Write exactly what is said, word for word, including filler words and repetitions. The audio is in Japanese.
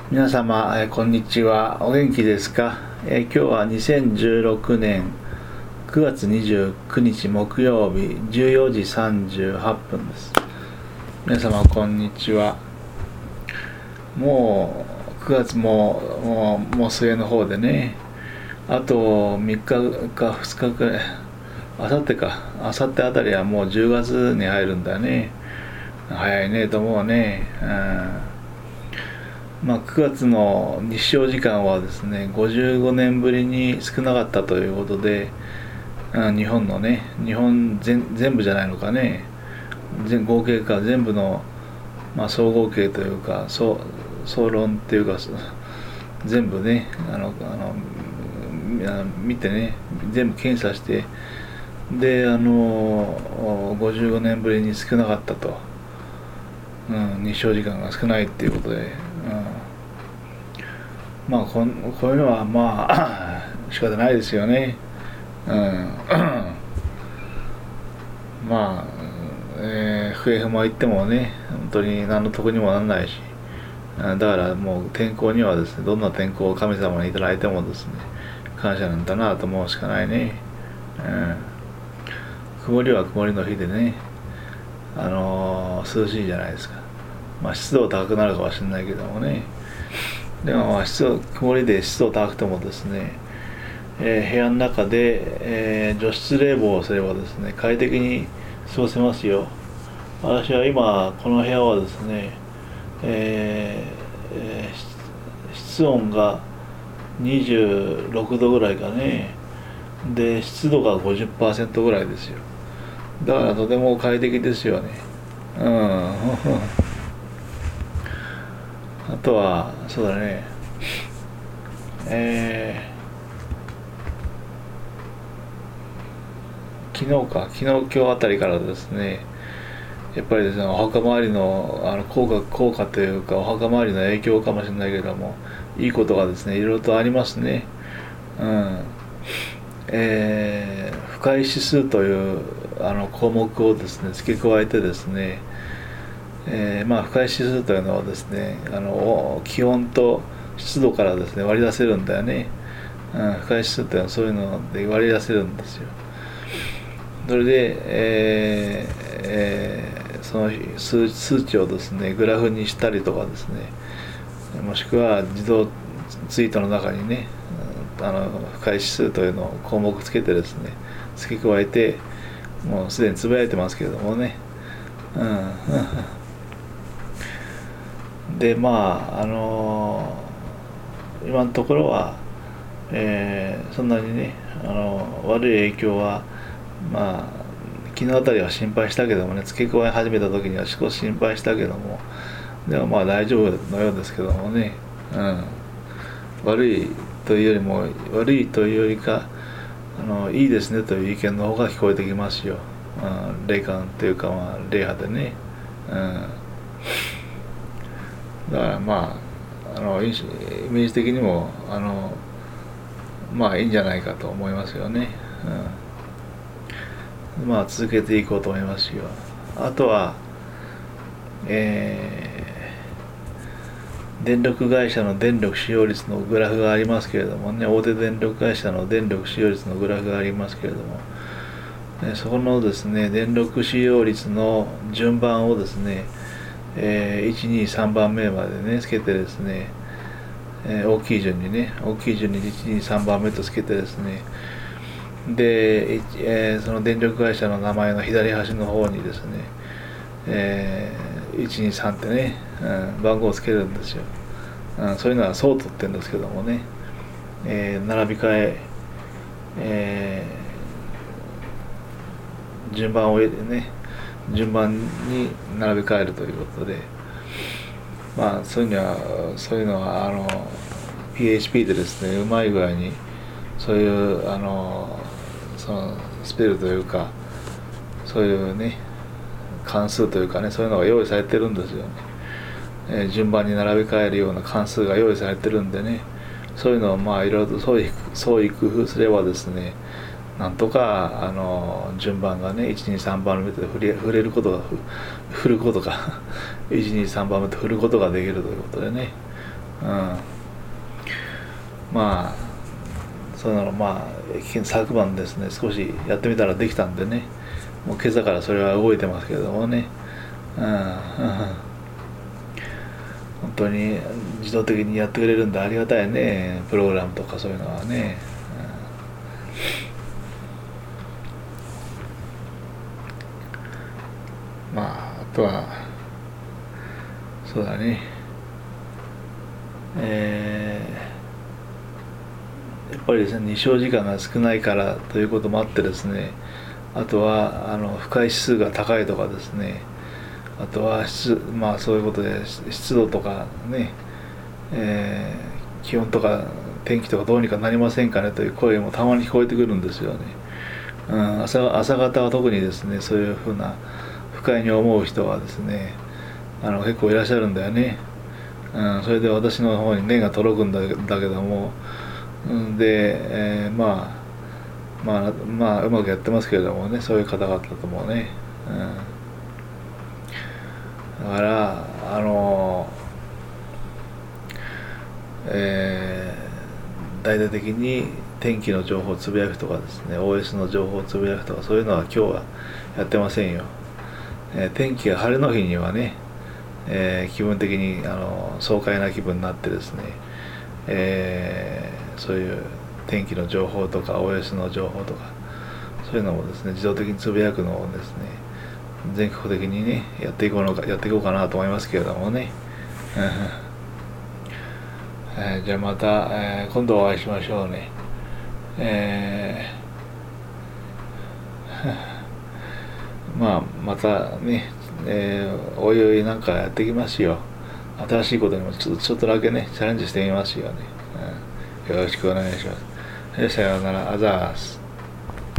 皆様、えーこんにちは。お元気ですか？えー今日はにせんじゅうろくねんくがつにじゅうくにち木曜日じゅうよじさんじゅうはっぷんです。皆様こんにちは。もうくがつももう、もう末の方でね、あとみっかかふつかくらい、あさってかあさってあたりはもうじゅうがつに入るんだね。早いねと思うね。うんまあ、くがつの日照時間はですねごじゅうごねんぶりに少なかったということで、あ日本のね日本 全, 全部じゃないのかね、全合計か全部の、まあ、総合計というか総総論っていうか全部ねあのあの見てね全部検査してであのごじゅうごねんぶりに少なかったと、うん、日照時間が少ないっていうことで、うんまあこんこういうのはまあ仕方ないですよね。うん、まあ、えー、エフエフ も言ってもね本当に何の得にもならないし、だからもう天候にはですねどんな天候を神様にいただいてもですね感謝なんだなと思うしかないね。うん、曇りは曇りの日でね、あのー、涼しいじゃないですか。まあ湿度は高くなるかもしれないけどもね、でもまあ湿度曇りで湿度高くてもですね、えー部屋の中で、えー除湿冷房をすればですね快適に過ごせますよ。私は今この部屋はですね、えーえー室温がにじゅうろくどぐらいかね、で湿度が ごじゅっパーセント ぐらいですよ。だからとても快適ですよね。うんあとはそうだね、えー昨日か昨日今日あたりからですねやっぱりですねお墓参りのあの効果効果というかお墓参りの影響かもしれないけどもいいことがですねいろいろとありますね。うんえー、不快指数というあの項目をですね付け加えてですね、えーまあ、不快指数というのはですねあの気温と湿度からですね割り出せるんだよね。うん、不快指数というのはそういうので割り出せるんですよ。それで、えーえーその数数値をですねグラフにしたりとかですね、もしくは自動ツイートの中にねあの不快指数というのを項目つけてですね付け加えてもうすでにつぶやいてますけれどもね、うん、でまああのー今のところは、えーそんなにねあの悪い影響はまあ昨日あたりは心配したけどもね付け加え始めた時には少し心配したけどもでもまあ大丈夫のようですけどもね、うん、悪いというよりも悪いというよりかあのいいですねという意見の方が聞こえてきますよ、うん、霊感というかまあ霊派でね、うん、だからまああのイメージ的にもあのまあいいんじゃないかと思いますよね、うん、まあ続けていこうと思いますよ。あとはえー電力会社の電力使用率のグラフがありますけれどもね、大手電力会社の電力使用率のグラフがありますけれども、えそこのですね電力使用率の順番をですね、えーいちにさんばんめまでねつけてですね、えー大きい順にね大きい順にいちにさんばんめとつけてですねで、えーその電力会社の名前の左端の方にですね、えーいちにさんってね、うん、番号をつけるんですよ、うん、そういうのはソートって言うんですけどもね、えー並び替ええー順番をね順番に並び替えるということで、まあそういうのはそういうのはあの ピーエイチピー でですねうまい具合にそういうあのそのスペルというかそういうね関数というかねそういうのが用意されてるんですよね、えー順番に並び替えるような関数が用意されてるんでね、そういうのをまあいろいろと創意創意工夫すればですねなんとかあの順番がねいちにさんばんめで振れ振れることが振ることがいちにさんばんめと振ることができるということでね、 うん、まあそうなの、まあ昨晩ですね少しやってみたらできたんでね、もう今朝からそれは動いてますけれどもね、うん、うん、本当に自動的にやってくれるんでありがたいね、プログラムとかそういうのはね、うん、まああとはそうだね、えー、やっぱりですね日照時間が少ないからということもあってですね、あとはあの不快指数が高いとかですね、あとは湿、まあそういうことで湿度とかね、えー、気温とか天気とかどうにかなりませんかねという声もたまに聞こえてくるんですよね、うん、朝, 朝方は特にですねそういうふうな不快に思う人はですねあの結構いらっしゃるんだよね、うん、それで私の方に念が届くんだだけども、うん、で、えー、まあまあまあうまくやってますけれどもね、そういう方々ともね、うん、だからあのえー、大々的に天気の情報をつぶやくとかですね オーエス の情報をつぶやくとかそういうのは今日はやってませんよ、えー、天気が晴れの日にはね、えー、気分的にあの爽快な気分になってですね、えー、そういう天気の情報とか オーエス の情報とかそういうのもですね自動的につぶやくのをですね全国的にねやっていこうのかやっていこうかなと思いますけれどもねえー、じゃあまた、えー、今度お会いしましょうね、えー、まあまたね、えー、おいおいなんかやっていきますよ、新しいことにもちょっとちょっとだけねチャレンジしてみますよね、うん、よろしくお願いします。さようなら、あざーす。